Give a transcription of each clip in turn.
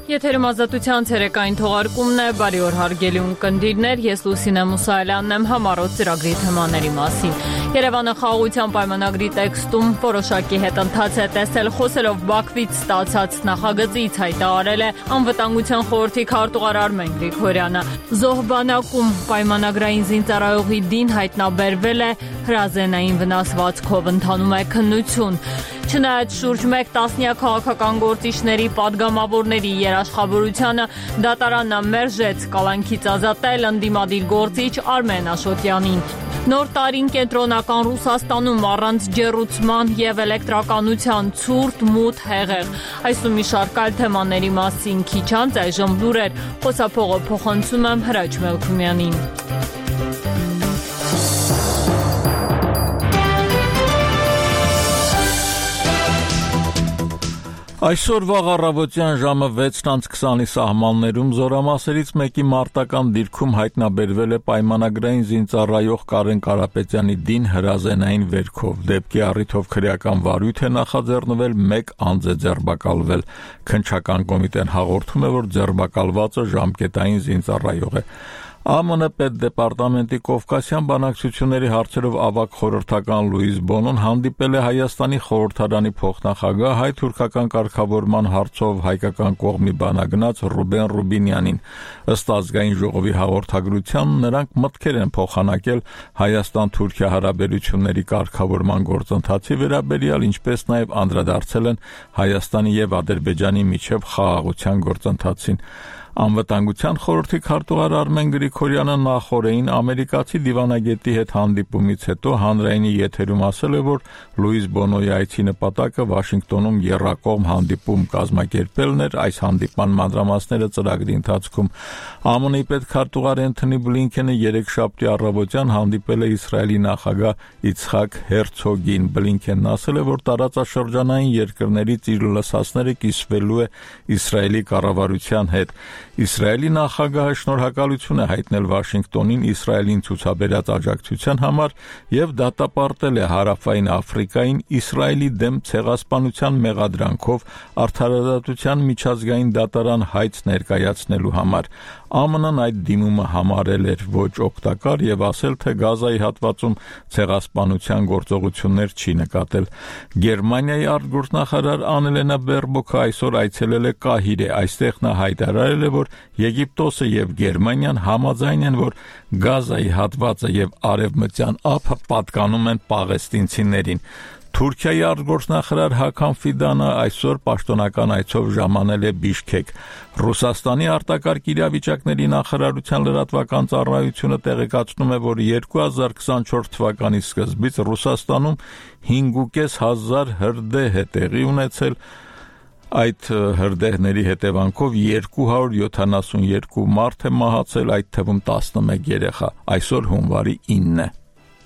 Եթերում ազատության ցերեկային թողարկումն է, բարի օր հարգելի ունկնդիրներ, ես Լուսինե Մուսայելյանն եմ համառոտ ծրագրի թեմաների մասին։ Երևանը խաղաղության պայմանագրի տեքստում որոշակի հետընթաց է տեսել, խոսելով Բաքվից ստացած նախագծից հայտարարել է Անվտանգության խորհրդի քարտուղար Արմեն Գրիգորյանը։ Զոհ բանակում պայմանագրային զինծառայողի դին հայտնաբերվել է, հրազենային վնասվածքով ընթանում է քննություն։ Չնայած շուրջ 1 տասնյակ քաղաքական գործիչների պատգամավորների երաշխավորությանը դատարանն մերժեց կալանքից ազատել ընդդիմադիր գործիչ Արմեն Աշոտյանին։ Նոր տարին կենտրոնական Ռուսաստանում առանց ջեռուցման եւ էլեկտրականության ցուրտ մութ հեղեղ։ Այսու մի շարք այլ թեմաների մասին քիչ անց այժմ լուրեր, խոսափողը փոխանցում եմ Հրաչ Մելքումյանին։ Այսօր վաղ առավոտյան ժամը 6:20-ի սահմաններում զորամասերից մեկի մարտական դիրքում հայտնաբերվել է պայմանագրային զինծառայող Կարեն Կարապետյանի դին հրազենային վերքով։ Դեպքի առիթով քրեական վարույթ է նախաձեռնվել, 1 անձ է ձերբակալվել։ Քննչական կոմիտեն հաղորդում է, որ ձերբակալվածը ժամկետային զինծառայող է։ ԱՄՆ պետդեպարտամենտի Կովկասյան բանակցությունների հարցերով ավագ խորհրդական Լուիս Բոնոն հանդիպել է Հայաստանի խորհրդարանի փոխնախագահ հայ-թուրքական կարգավորման հարցով հայկական կողմի բանագնաց Ռուբեն Ռուբինյանին։ Ըստ ազգային ժողովի հաղորդագրության նրանք մտքեր են փոխանակել Հայաստան-Թուրքիա հարաբերությունների կարգավորման գործընթացի վերաբերյալ, ինչպես նաև անդրադարձել են Հայաստանի եւ Ադրբեջանի միջև խաղաղության գործընթացին։ Անվտանգության խորհրդի քարտուղար Արմեն Գրիգորյանը նախորդին ամերիկացի դիվանագետի հետ հանդիպումից հետո հանրայինի եթերում ասել է, որ Լուիս Բոնոյի այցի նպատակը Վաշինգտոնում եռակողմ հանդիպում կազմակերպելն էր։ Այս հանդիպման մանրամասները ծրագրի ընթացքում ԱՄՆ-ի պետքարտուղար Էնթոնի Բլինքենը երեքշաբթի առավոտյան հանդիպել է Իսրայելի նախագահ Իցհակ Հերցոգին։ Բլինքենն ասել է, որ տարածաշրջանային երկրներից իր լսածները կիսվելու է Իսրայելի կառավարության հետ։ Իսրայելի նախագահը շնորհակալություն է հայտնել Վաշինգտոնին Իսրայելին ցուցաբերած աջակցության համար եւ դատապարտել է Հարավային Աֆրիկային Իսրայելի դեմ ցեղասպանության մեղադրանքով արդարադատության միջազգային դատարան հայց ներկայացնելու համար։ ԱՄՆ-ն այդ դիմումը համարել էր ոչ օգտակար եւ ասել, թե Գազայի հատվածում ցեղասպանության գործողություններ չի նկատել։ Գերմանիայի արտգործնախարար Անելենա Բերբոքը այսօր այցելել է Կահիրե։ Այստեղ նա հայտարարել է, որ Եգիպտոսը եւ Գերմանիան համաձայն են, որ Գազայի հատվածը եւ Արևմտյան ափը պատկանում են պաղեստինցիներին։ Թուրքիայի արտգործնախարար Հական Ֆիդանը այսօր պաշտոնական այցով ժամանել է Բիշքեկ։ Ռուսաստանի արտակարգ իրավիճակների նախարարության լրատվական ծառայությունը տեղեկացնում է, որ 2024 թվականի սկզբից Ռուսաստանում 5,500 հրդեհ է տեղի ունեցել։ Այդ հրդեհների հետևանքով 272 մարդ է մահացել, այդ թվում 11 երեխա։ Այսօր հունվարի 9 է։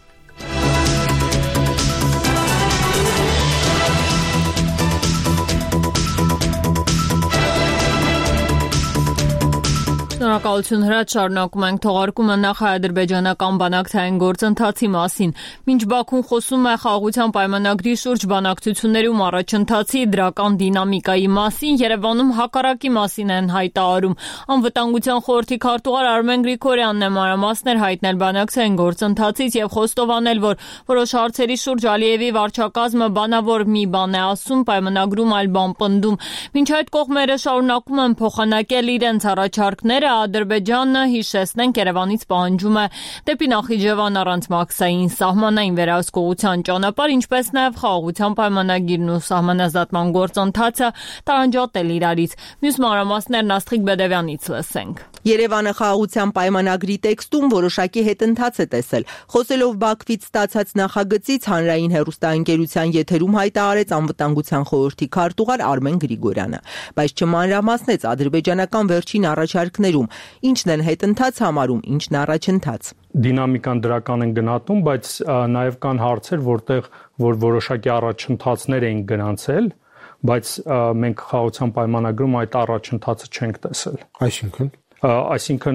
Շնորհակալություն Հրաչ, շարունակում ենք թողարկումը նախ հայ-ադրբեջանական բանակցային գործընթացի մասին։ Մինչ Բաքուն խոսում է խաղաղության պայմանագրի շուրջ բանակցություններում առաջընթացի դրական դինամիկայի մասին, Երևանում հակառակի մասին են հայտարարում։ Անվտանգության խորհրդի քարտուղար Արմեն Գրիգորյանն է մանրամասներ հայտնել բանակցային գործընթացից եւ խոստովանել, որ որոշ հարցերի շուրջ Ալիևի վարչակազմը բանավոր մի բան է ասում, պայմանագրում այլ բան պնդում։ Մինչ այդ կողմերը շարունակում են փոխանակել իրենց առաջարկները, Ադրբեջանը, հիշեցնենք, Երևանից պահանջում է դեպի Նախիջևան առանց մաքսային սահմանային վերահսկողության ճանապարհ, ինչպես նաև խաղաղության պայմանագիրն ու սահմանազատման գործընթացը տարանջատել իրարից։ Մյուս մանրամասներն Աստղիկ Բեդևյանից լսենք։ Երևանը խաղաղության պայմանագրի տեքստում որոշակի հետընթաց է տեսել։ Խոսելով Բաքվից ստացած նախագծից հանրային հեռուստաընկերության եթերում հայտարարեց Անվտանգության խորհրդի քարտուղար Արմեն Գրիգորյանը, բայց չմանրամասնեց ադրբեջանական վերջին առաջարկներում ինչն են հետընթաց համարում, ինչն առաջընթաց։ Դինամիկան դրական են գնահատում, բայց նաև կան հարցեր, որտեղ որ որոշակի առաջընթացներ են գրանցել, բայց մենք խաղաղության պայմանագրում այդ առաջընթացը չենք տեսել։ Այսինքն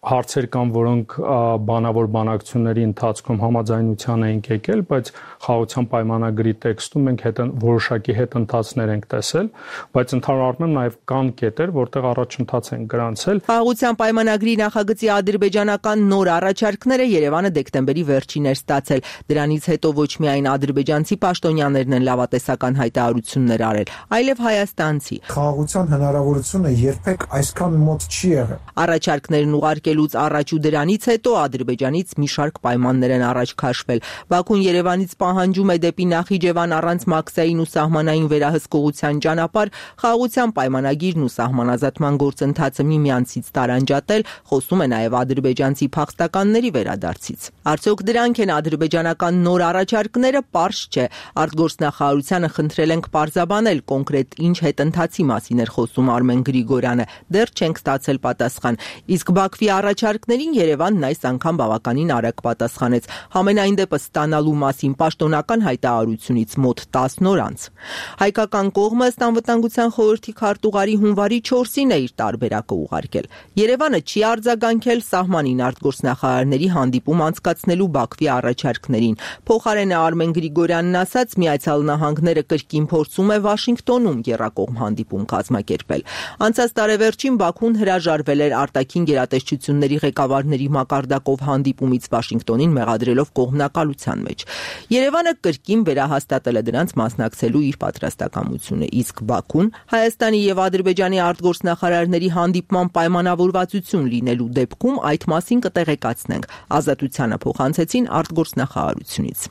հարցեր կան, որոնք բանավոր բանակցությունների ընթացքում համաձայնության ենք եկել, բայց խաղաղության պայմանագրի տեքստում մենք որոշակի հետընթացներ ենք տեսել, բայց ընդհանուր առմամբ նաև կան կետեր, որտեղ առաջընթաց են գրանցել։ Խաղաղության պայմանագրի նախագծի ադրբեջանական նոր առաջարկները Երևանը դեկտեմբերի վերջին էր ստացել։ Դրանից հետո ոչ միայն ադրբեջանցի պաշտոնյաներն են լավատեսական հայտարարություններ արել, այլև հայաստանցի։ Խաղաղության հնարավորությունը երբեք այսքան մոտ չի եղել։ Առաջարկներն ուղարկելուց առաջ ու դրանից հետո Ադրբեջանից մի շարք պայմաններ են առաջ քաշվել։ Բաքուն Երևանից պահանջում է դեպի Նախիջևան առանց Մաքսային ու սահմանային վերահսկողության ճանապարհ խաղաղության պայմանագիրն ու սահմանազատման գործընթացը միմյանցից տարանջատել, խոսում է նաև ադրբեջանցի փախստականների վերադարձից։ Արդյոք դրանք են ադրբեջանական նոր առաջարկները, պարզ չէ։ Արտգործնախարարությանը խնդրել ենք պարզաբանել կոնկրետ ինչ հետընթացի մասին էր խոսում Արմեն Գրիգորյանը։ Դեռ չենք ստացել պատասխան։ Իսկ Բաքվի առաջարկներին Երևանն այս անգամ բավականին արագ պատասխանեց։ Համենայն դեպս ստանալու մասին պաշտոնական հայտարարությունից մոտ 10 օր անց։ Հայկական կողմը ըստ անվտանգության խորհրդի քարտուղարի հունվարի 4-ին է իր տարբերակը ուղարկել։ Երևանը չի արձագանքել սահմանին արտգործնախարարների հանդիպում անցկացնելու Բաքվի առաջարկներին։ Փոխարենը Արմեն Գրիգորյանն ասաց, Միացյալ Նահանգները կրկին փորձում է Վաշինգտոնում եռակողմ հանդիպում կազմակերպել։ Անցած տարեվերջին Բաքուն հրաժարվել էր արտաքին գերատեսչությունների ղեկավարների մակարդակով հանդիպումից Վաշինգտոնին մեղադրելով կողմնակալության մեջ։ Երևանը կրկին վերահաստատել է դրանց մասնակցելու իր պատրաստակամությունը, իսկ Բաքուն Հայաստանի եւ Ադրբեջանի արտգործնախարարների հանդիպման պայմանավորվածություն լինելու դեպքում այդ մասին կտեղեկացնենք։ Ազատությանը փոխանցեցին արտգործնախարարությունից։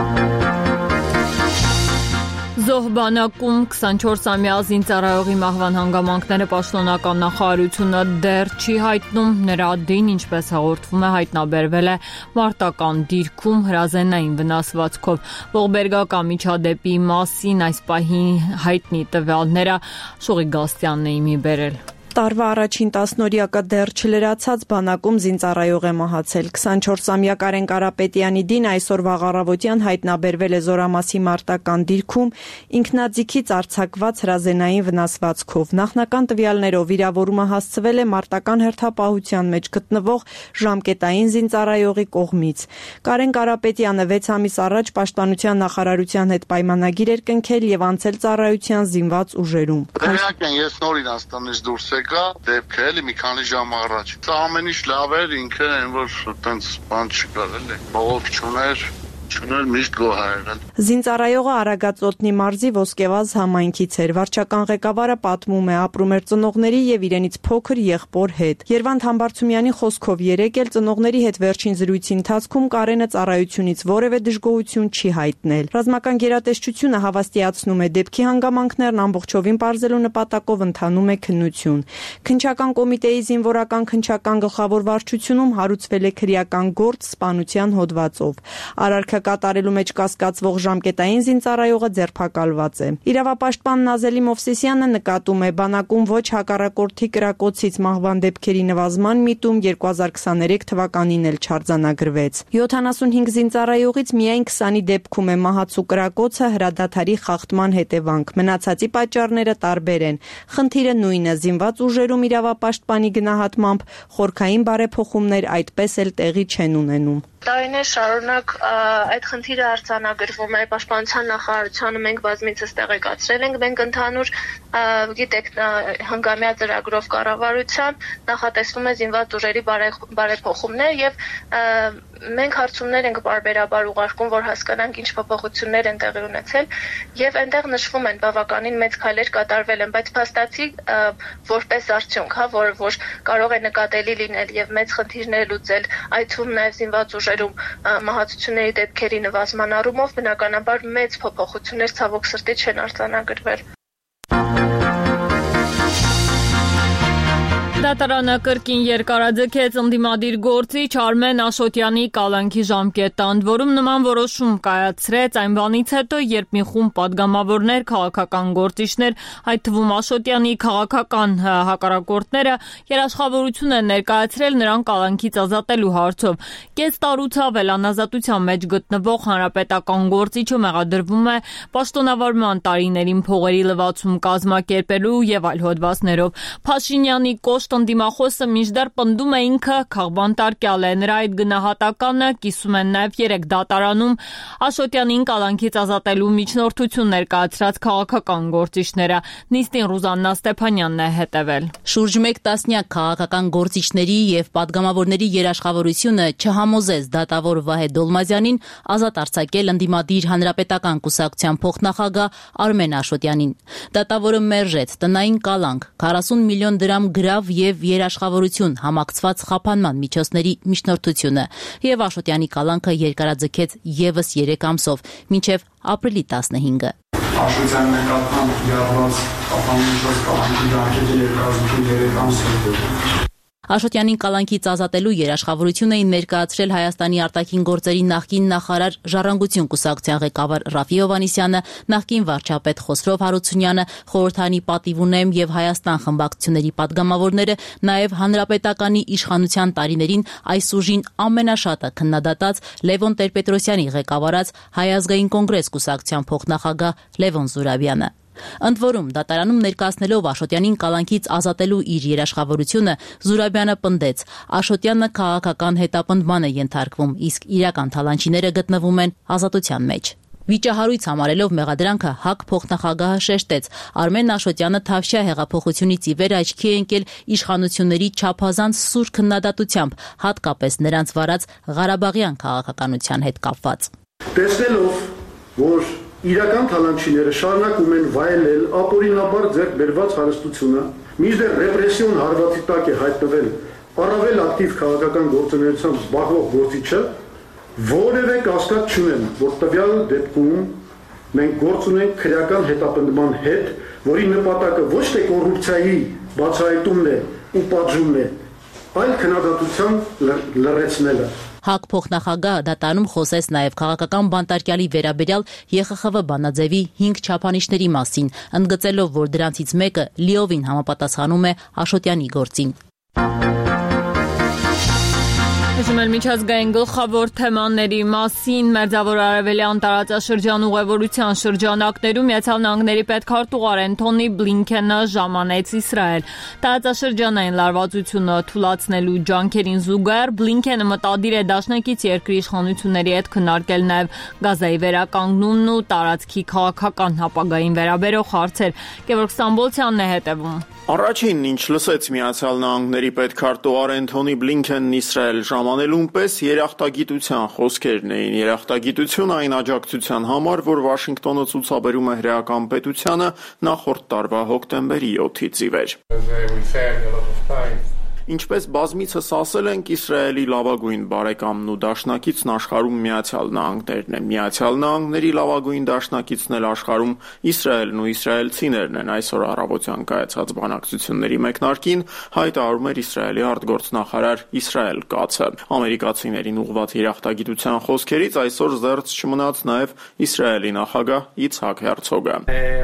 Զոհ բանակում 24-ամյա զինծառայողի մահվան հանգամանքները պաշտոնական նախարարությունը դեռ չի հայտնում, նրա դին, ինչպես հաղորդվում է, հայտնաբերվել է մարտական դիրքում հրազենային վնասվածքով։ Ողբերգական միջադեպի մասին այս պահին հայտնի տվյալները Շուղի Գաստյանն է իմի բերել։ Տարվա առաջին 10-օրյակը դեռ չլրացած բանակում զինծառայող է մահացել։ 24-ամյա Կարեն Կարապետյանի դին այսօր վաղ առավոտյան հայտնաբերվել է Զորամասի մարտական դիրքում ինքնաձիգից արձակված հրազենային վնասվածքով։ Նախնական տվյալներով վիրավորումը հասցվել է մարտական հերթապահության մեջ գտնվող ժամկետային զինծառայողի կողմից։ Կարեն Կարապետյանը 6 ամիս առաջ Պաշտպանության նախարարության հետ պայմանագիր էր կնքել եւ անցել ծառայության զինված ուժերում։ Ես նոր Իրանստանից դուրս դեպքը էլի մի քանի ժամ առաջ։ Սա ամեն ինչ լավ էր, ինքը այն որ այտենց բան չկար էլի։ Բողոք չուներ միշտ գոհարել։ Զինծառայողը Արագածոտնի մարզի Ոսկեվազ համայնքից էր։ Վարչական ղեկավարը պատմում է, ապրում էր ծնողների եւ իրենից փոքր եղբոր հետ։ Երվանդ Համբարձումյանի խոսքով երեկ էլ ծնողների հետ վերջին զրույցի ընթացքում Կարենը ծառայությունից որևէ դժգոհություն չի հայտնել։ Ռազմական գերատեսչությունը հավաստիացնում է, դեպքի հանգամանքներն ամբողջովին պարզելու նպատակով ընթանում է քննություն։ Քննչական կոմիտեի զինվորական քննչական գլխավոր վարչությունում հարուցվել է քրեական գործ սպանության հոդվածով։ Արարքը կատարելու մեջ կասկածվող ժամկետային զինծառայողը ձերբակալված է։ Իրավապաշտպան Նազելի Մովսիսյանը նկատում է, բանակում ոչ հակառակորդի կրակոցից մահվան դեպքերի նվազման միտում 2023 թվականին էլ չարձանագրվեց։ 75 զինծառայողից միայն 20-ի դեպքում է մահացու կրակոցը հրադադարի խախտման հետևանք։ Մնացածի պատճառները տարբեր են։ Խնդիրը նույնը՝ զինված ուժերում իրավապաշտպանի գնահատմամբ խորքային բարեփոխումներ այդպես էլ տեղի չեն ունենում։ Տարիներ շարունակ այդ խնդիրը արձանագրվում է Պաշտպանության նախարարությանը, մենք բազմիցս տեղեկացրել ենք, մենք ընդհանուր գիտեք հնգամյա ծրագրով կառավարության նախատեսվում է զինված ուժերի բարեփոխումներ եւ մենք հարցումներ ենք բարբերաբար ուղարկում, որ հասկանանք ինչ փոփոխություններ են տեղի ունեցել եւ այնտեղ նշվում են բավականին մեծ քայլեր կատարվել են, բայց փաստացի որպես արդյունք, որ կարող է նկատելի լինել եւ մեծ խնդիրներ լուծել, այդ թվում նաեւ զինված ուժերում մահացությունների դեպքերի նվազման առումով բնականաբար մեծ փոփոխություններ ցավոք սրտի չեն արձանագրվել։ Դատարանը կրկին երկարաձգեց ընդդիմադիր գործիչ Արմեն Աշոտյանի կալանքի ժամկետը, ընդ որում նման որոշում կայացրեց այն բանից հետո, երբ մի խումբ պատգամավորներ, քաղաքական գործիչներ, այդ թվում Աշոտյանի քաղաքական հակառակորդները երաշխավորություն են ներկայացրել նրան կալանքից ազատելու հարցով։ Կես տարուց ավել անազատության մեջ գտնվող հանրապետական գործիչը մեղադրվում է պաշտոնավարման տարիներին փողերի լվացում կազմակերպելու եւ այլ հոդվածներով։ Փաշինյանի կոշտ երրորդ ընդդիմախոսը մինչդեռ պնդում է ինքը քաղբանտարկյալ է, նրա այդ գնահատականը կիսում են նաև 3 դատարանում Աշոտյանին կալանքից ազատելու միջնորդություն ներկայացրած քաղաքական գործիչները։ Նիստին Ռուզաննա Ստեփանյանն է հետևել։ Շուրջ 1 տասնյակ քաղաքական գործիչների եւ պատգամավորների երաշխավորությունը չհամոզեց դատավոր Վահե Դոլմազյանին ազատ արձակել ընդդիմադիր հանրապետական կուսակցության փոխնախագահ Արմեն Աշոտյանին։ Դատավորը մերժեց տնային կալանք, 40 միլիոն դրամ գրավ եւ երաշխավորություն համակցված խափանման միջոցների միջնորդությունը եւ Աշոտյանի կալանքը երկարաձգեց եւս 3 ամսով, մինչեւ ապրիլի 15-ը։ Աշոտյանի նկատմամբ կիրառված խափանման կալանքի դարձել երկարաձգել 3 ամսով։ Աշոտյանին կալանքից ազատելու երաշխավորություն էին ներկայացրել Հայաստանի արտաքին գործերի նախկին նախարար Ժառանգություն կուսակցության ղեկավար Ռաֆի Հովհաննիսյանը, նախկին վարչապետ Խոսրով Հարությունյանը, խորհրդանի պատիվունեմ եւ Հայաստան խմբակցությունների պատգամավորները, նաեւ հանրապետականի իշխանության տարիներին այս ուժին ամենաշատը քննադատած Լևոն Տեր-Պետրոսյանի ղեկավարած Հայ ազգային կոնգրես կուսակցության փոխնախագահ Լևոն Զուրաբյանը։ Ընդ որում, դատարանում ներկայացնելով Աշոտյանին կալանքից ազատելու իր երաշխավորությունը, Զուրաբյանը պնդեց, Աշոտյանը քաղաքական հետապնդման է ենթարկվում, իսկ իրական թալանչիները գտնվում են ազատության մեջ։ Վիճահարույց համարելով մեղադրանքը ՀԱԿ փոխնախագահը շեշտեց, Արմեն Աշոտյանը Թավշյա հեղափոխությունից ի վեր աչքի է ընկել իշխանությունների չափազանց սուր քննադատությամբ, հատկապես նրանց վարած Ղարաբաղյան քաղաքականության հետ կապված։ Տեսնելով, որ իրական թալանչիները շարունակում են վայելել ապօրինաբար ձեռք բերված հարստությունը, մինչդեռ ռեպրեսիոն հարվածի տակ է հայտնվել առավել ակտիվ քաղաքական գործունեությամբ զբաղվող գործիչը, որևէ կասկած չունեմ, որ տվյալ դեպքում մենք գործ ունենք քրեական հետապնդման հետ, որի նպատակը ոչ թե կոռուպցիայի բացահայտումն է ու պատժումն է, այլ քննադատության լռեցնելը։ ՀԱԿ փոխնախագահը դատարանում խոսեց նաև քաղաքական բանտարկյալի վերաբերյալ ԵԽԽՎ բանաձևի 5 չափանիշների մասին, ընդգծելով, որ դրանցից մեկը լիովին համապատասխանում է Աշոտյանի գործին։ Հիշում միջազգային գլխավոր թեմաների մասին Մերձավոր Արևելյան տարածաշրջան ուղևորության շրջանակներում Միացյալ Նահանգների պետքարտուղար Էնթոնի Բլինքենը ժամանեց Իսրայել։ Տարածաշրջանային լարվածությունը թուլացնելու ջանքերին զուգահեռ Բլինքենը մտադիր է դաշնակից երկրի իշխանությունների հետ քննարկել նաև Գազայի վերականգնումն ու տարածքի քաղաքական ապագային վերաբերող հարցեր։ Գևորգ Ստամբոլցյանն է հետևում։ Առաջինն, ինչ լսեց Միացյալ Նահանգների պետքարտուղար Էնթոնի Բլինքենն Իսրայել ժամանելուն պես երախտագիտության խոսքերն էին։ Երախտագիտություն այն աջակցության համար, որ Վաշինգտոնը ցուցաբերում է հրեական պետությանը նախորդ տարվա հոկտեմբերի 7-ից ի վեր։ Ինչպես բազմիցս ասել ենք, Իսրայելի լավագույն բարեկամն ու դաշնակիցն աշխարհում Միացյալ Նահանգներն են։ Միացյալ Նահանգների լավագույն դաշնակիցն էլ աշխարհում Իսրայելն ու իսրայելցիներն են։ Այսօր առավոտյան կայացած բանակցությունների մեկնարկին հայտարարում էր Իսրայելի արտգործնախարար Իսրայել Կացը։ Ամերիկացիներին ուղղված երախտագիտության խոսքերից այսօր զերծ չմնաց նաև Իսրայելի նախագահ Իցհակ Հերցոգը։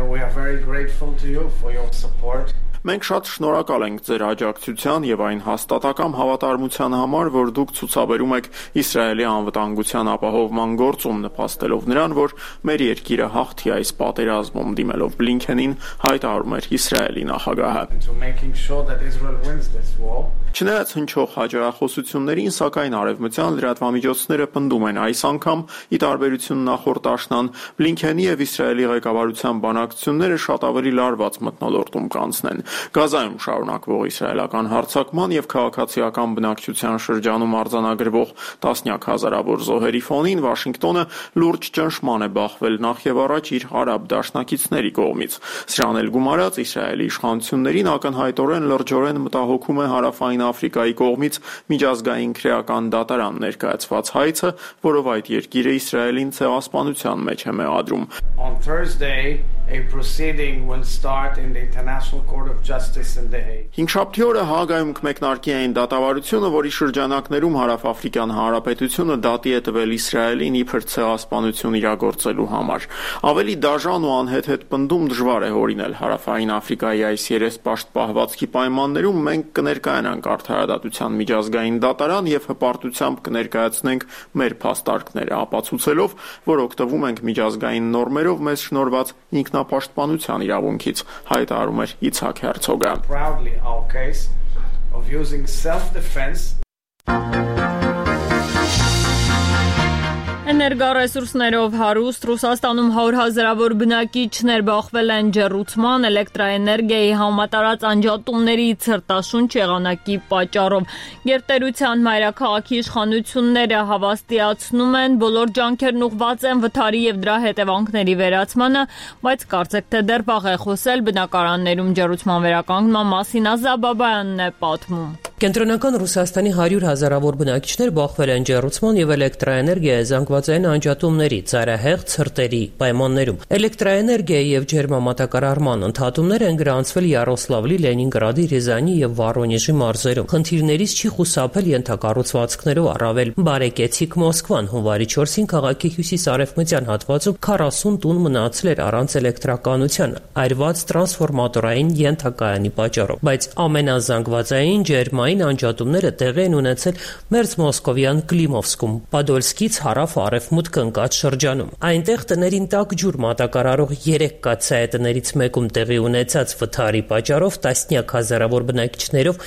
Մենք շատ շնորհակալ ենք ձեր աջակցության եւ այն հաստատակամ հավատարմության համար, որ դուք ցուցաբերում եք Իսրայելի անվտանգության ապահովման գործում, նպաստելով նրան, որ մեր երկիրը հաղթի այս պատերազմում, դիմելով Բլինքենին հայտարարում էր Իսրայելի նախագահը։ Չնայած հնչող հաջողախոսություններին, սակայն արևմտյան լրատվամիջոցները պնդում են այս անգամ, ի տարբերություն նախորդ աշնան, Բլինքենի եւ Իսրայելի ղեկավարության բանակցությունները շատ ավելի լարված մթնոլորտում կանցնեն։ Գազայում շարունակվող իսրայելական հարձակման եւ քաղաքացիական բնակչության շրջանում արձանագրվող տասնյակ հազարավոր զոհերի ֆոնին Վաշինգտոնը լուրջ ճնշման է բախվել նախ եւ առաջ իր արաբ դաշնակիցների կողմից։ Սրան էլ գումարած Իսրայելի իշխանություններին ակնհայտորեն լրջորեն մտահոգում է հարավային Աֆրիկայի կողմից միջազգային քրեական դատարան ներկայացված հայցը, որով այդ երկիրը Իսրայելին ցեղասպանության մեջ է մեղադրում։ On Thursday, a proceeding will start in the International Court of Justice in The Hague. Հինգշաբթի օրը Հաագայում կմեկնարկի այն դատավարությունը, որի շրջանակներում Հարավաֆրիկյան Հանրապետությունը դատի է տվել Իսրայելին իբր ցեղասպանություն իրագործելու համար։ Ավելի դաժան ու անհեթեթ պնդում դժվար է հորինել Հարավային Աֆրիկայի այս երեսպաշտ պահվածքի պայմաններում մենք կներկայանանք արդարադատության միջազգային դատարան եւ հպարտությամբ կներկայացնենք մեր փաստարկները, ապացուցելով, որ օգտվում ենք միջազգային նորմերով մեզ շնորհված ինքնապաշտպանության իրավունքից, հայտարարում էր Իցհակ Հերցոգը։ of using self-defense. Էներգառեսուրսներով հարուստ Ռուսաստանում 100,000-ավոր բնակիչներ բախվել են ջեռուցման, էլեկտրաէներգիայի համատարած անջատումների ցրտաշունչ եղանակի պատճառով։ Գերտերության մայրաքաղաքի իշխանությունները հավաստիացնում են, բոլոր ջանքերն ուղղված են վթարի եւ դրա հետևանքների վերացմանը, բայց կարծեք թե դեռ վաղ է խոսել բնակարաններում ջեռուցման վերականգնման մասին։ Ազաբաբայանն է պատմում։ Կենտրոնական Ռուսաստանի 100,000-ավոր բնակիչներ բախվել են ջեռուցման եւ էլեկտրաէներգիայի զանգվածային անջատումների ծայրահեղ ցրտերի պայմաններում։ Էլեկտրաէներգիայի եւ ջերմամատակարարման ընդհատումներ են գրանցվել Յարոսլավլի, Լենինգրադի, Ռիզանի եւ Վորոնեժի մարզերում։ Խնդիրներից չի խուսափել ենթակառուցվածքներով առավել բարեկեցիկ Մոսկվան։ Հունվարի 4-ին քաղաքի հյուսիս-արևմտյան հատվածում 40 տուն մնացել էր առանց էլեկտրականության, այրված տրանսֆորմատորային ենթակայանի պատճառով։ Բայց ամենազանգվածային ջերմային անջատումները տեղի են ունեցել մերձ մոսկովյան Կլիմովսկում, Պադոլսկից հարավ-արևմուտք ընկած շրջանում։ Այնտեղ տներին տաք ջուր մատակարարող 3 կաթսայատներից մեկում տեղի ունեցած վթարի պատճառով տասնյակ հազարավոր բնակիչներով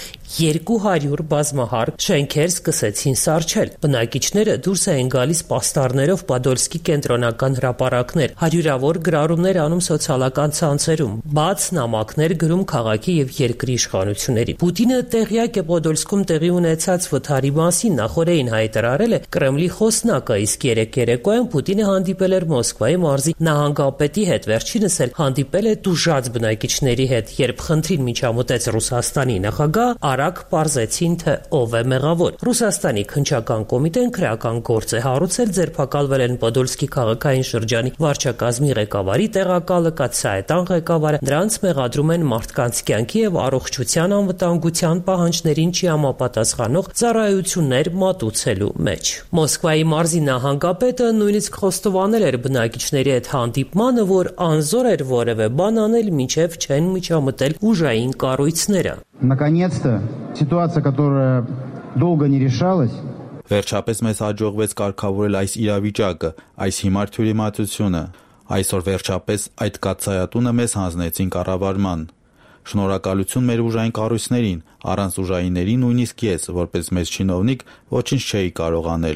200 բազմահարկ շենքեր սկսեցին սառչել։ Բնակիչները դուրս էին գալիս պաստառներով Պադոլսկի կենտրոնական հրապարակներ, հարյուրավոր գրառումներ անում սոցիալական ցանցերում, բաց նամակներ գրում քաղաքի եւ երկրի իշխանությունների։ Պուտինը տեղյակ է Պոդոլսկում տեղի ունեցած վթարի մասին, նախորդին հայտարարել է Կրեմլի խոսնակը, իսկ երեկոյան Պուտինը հանդիպել էր Մոսկվայի մարզի նահանգապետի հետ, վերջինս էլ հանդիպել է տուժած բնակիչների հետ, երբ խնդրին միջամտեց Ռուսաստանի նախագահ, արագ պարզեցին, թե ով է մեղավոր։ Ռուսաստանի քննչական կոմիտեն քրեական գործ է հարուցել, ձերբակալվել են Պոդոլսկի քաղաքային շրջանի վարչակազմի ղեկավարի տեղակալը, կաթսայատան ղեկավարը, նրանց մեղադրում են մարդկանց կյանքի եւ առողջության անվտանգության պահանջներին չհամապատասխանող ծառայություններ մատուցելու մեջ։ Մոսկվայի մարզի նահանգապետը նույնիսկ խոստովանել էր բնակիչների հետ հանդիպմանը, որ անզոր էր որևէ բան անել, մինչև չեն միջամտել ուժային կառույցները։ Наконец-то ситуация, которая долго не решалась, Վերջապես մեզ հաջողվեց կարգավորել այս իրավիճակը, այս հիմար թյուրիմացությունը։ Այսօր վերջապես այդ կաթսայատունը մեզ հանձնեցին կառավարման։ Շնորհակալություն մեր ուժային կառույցներին, առանց ուժայինների նույնիսկ ես, որպես մեծ չինովնիկ, ոչինչ չէի կարող անել։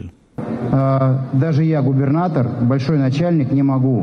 Даже я, губернатор, большой начальник, не могу.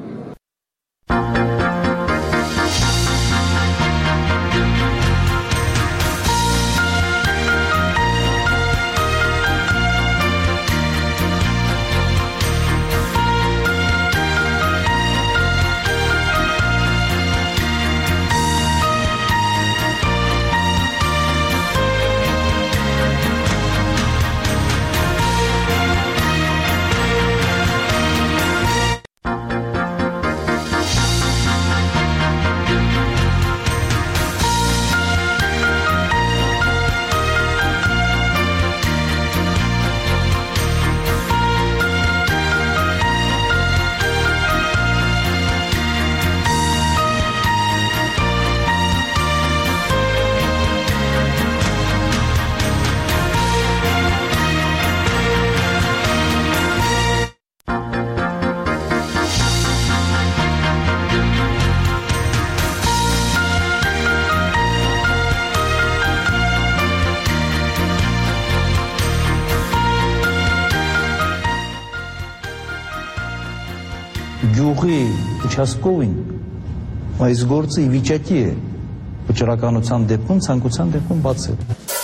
Գյուղի участковին այս գործը ի վիճակի է վճռականության դեպքում, ցանկության դեպքում բացել։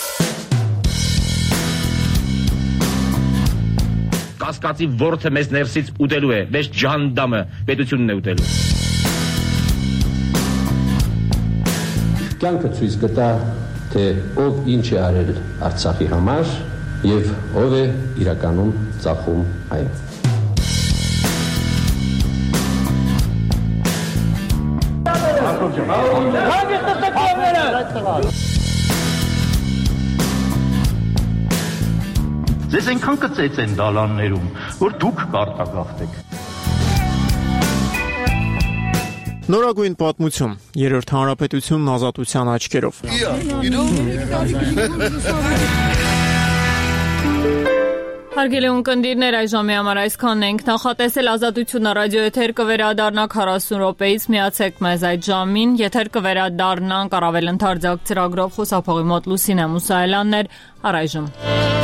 Կասկածի ворթը մեզ ներսից ուտելու է, մեզ ջանդամը պետությունն է ուտելու։ Կյանքը ցույց կտա, թե ով ինչ է արել Արցախի համար եւ ով է իրականում ծախում այն։ Ձեզ այնքան կծեց են դալաններում, որ դուք կարտագաղթեք։ Նորագույն պատմություն, երրորդ հանրապետությունն ազատության աչքերով։ Հարգելի ունկնդիրներ, այժմի համար այսքանն ենք նախատեսել Ազատությունը ռադիոեթեր կվերադառնա 40 րոպեից միացեք մեզ այդ ժամին, եթեր կվերադառնանք առավել ընդարձակ ծրագրով խոսափողի մոտ Լուսինե Մուսայելյանն էր, առայժմ